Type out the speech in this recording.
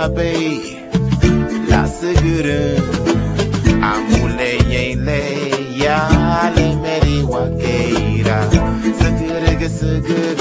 bay la siguru amule yele ya le meri wakeira siguru